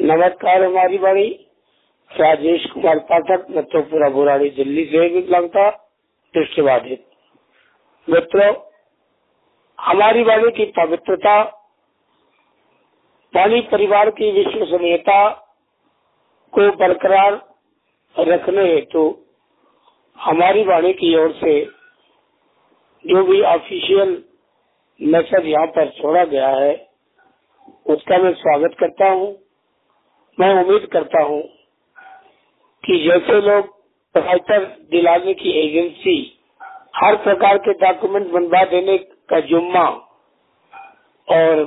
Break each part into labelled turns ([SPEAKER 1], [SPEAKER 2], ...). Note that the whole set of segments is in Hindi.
[SPEAKER 1] नमस्कार। हमारी बाड़ी राजेश कुमार पाठक, नत्थोपुरा बुराड़ी, दिल्ली से विकलांगता दृष्टिबाधित। मित्रों, हमारी वाणी की पवित्रता, वाणी परिवार की विश्वसनीयता को बरकरार रखने हेतु हमारी वाणी की ओर से जो भी ऑफिशियल मैसेज यहाँ पर छोड़ा गया है उसका मैं स्वागत करता हूँ। मैं उम्मीद करता हूँ कि जैसे लोग सहायता दिलाने की एजेंसी हर प्रकार के डॉक्यूमेंट बनवा देने का जुम्मा और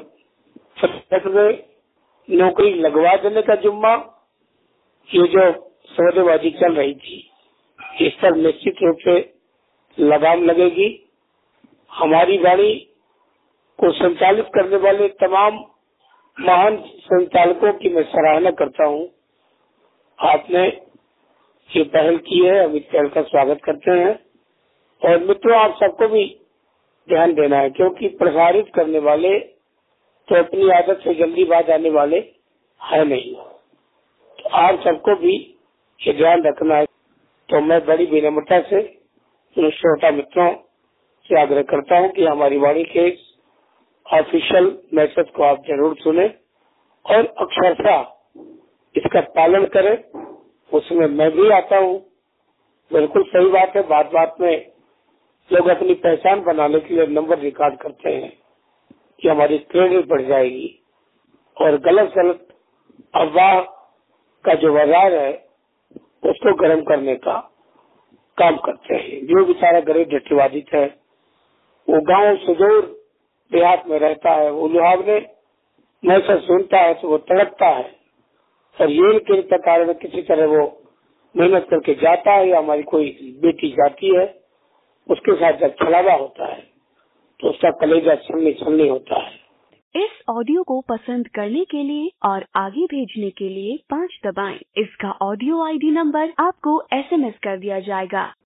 [SPEAKER 1] में नौकरी लगवा देने का जुम्मा, ये जो सौदेबाजी चल रही थी, इस पर निश्चित रूप से लगाम लगेगी। हमारी वाणी को संचालित करने वाले तमाम महान संचालकों की मैं सराहना करता हूँ। आपने ये पहल की है, हम इस पहल का स्वागत करते हैं। और मित्रों, आप सबको भी ध्यान देना है, क्योंकि प्रसारित करने वाले तो अपनी आदत से जल्दी बात आने वाले है नहीं, तो आप सबको भी ये ध्यान रखना है। तो मैं बड़ी विनम्रता से श्रोता मित्रों से आग्रह करता हूँ कि हमारी वाणी के ऑफिशियल मैसेज को आप जरूर सुने और अक्षरशः इसका पालन करें। उसमें मैं भी आता हूँ। बिल्कुल सही बात है, बात बात में लोग अपनी पहचान बनाने के लिए नंबर रिकॉर्ड करते हैं कि हमारी क्रेडिट बढ़ जाएगी, और गलत गलत अफवाह का जो बाजार है उसको गर्म करने का काम करते हैं। जो बेचारा गरीब दृष्टिबाधित है, वो गांव सुदूर देहात में रहता है, वो लुहावने मैसेज सुनता है तो वो तड़पता है, और ये के कारण किसी तरह वो मेहनत करके जाता है, या हमारी कोई बेटी जाती है, उसके साथ जब छलावा होता है तो उसका कलेजा छलनी छलनी होता है।
[SPEAKER 2] इस ऑडियो को पसंद करने के लिए और आगे भेजने के लिए 5 दबाएं। इसका ऑडियो ID नंबर आपको SMS कर दिया जाएगा।